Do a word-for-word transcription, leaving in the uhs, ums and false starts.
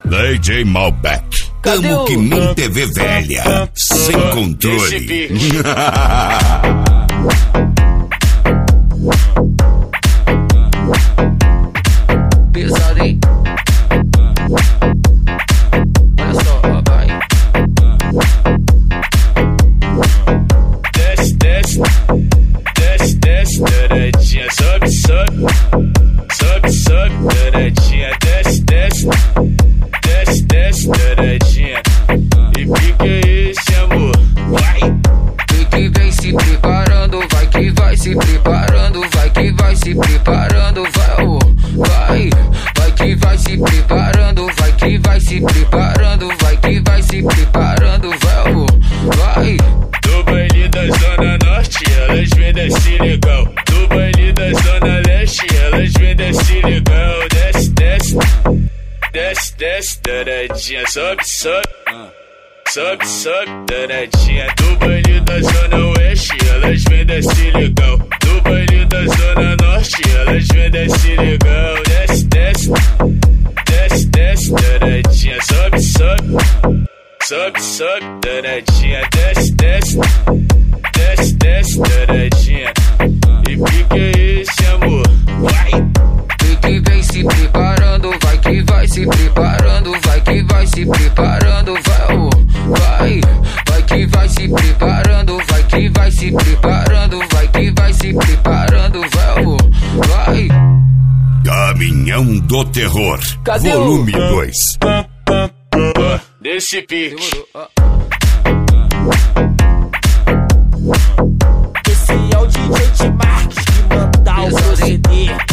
D J Malbec. Tamo que nem T V velha, sem controle. Pesado, hein? Olha só, ó, vai. Desce, desce, desce, desce, taradinha, sobe, sobe, sobe, sobe, taradinha, desce, desce, desce, desce, taradinha. E fica esse amor, vai. Vem que vem se preparando, vai que vai se preparando, vai que vai se preparando, vai, oh, vai. Vai que vai se preparando, vai que vai se preparando, vai que vai se preparando, vai, oh, vai. Do baile da Zona Norte, elas vêm desse legal. Do baile da Zona Leste, elas vêm desse legal. Desce, desce, desce, desce, taradinha, sobe, sobe. Sobe, sobe, taradinha. Do baile da Zona Oeste, elas vêm desse legal. Do baile da Zona Norte, elas vêm desse legal. Desce, desce, desce, desce, taradinha, sobe, sobe. Sobe, sobe, taradinha, desce, desce, desce, desce, taradinha. E fica esse amor, vai. Vem que vem se preparando, vai que vai se preparando, vai que vai se preparando, vai, oh, vai. Vai que vai se preparando, vai que vai se preparando, vai que vai se preparando, vai, oh, vai. Caminhão do Terror, Cadê volume o... dois. Desse pique. Esse é o D J T Marques que manda o C D.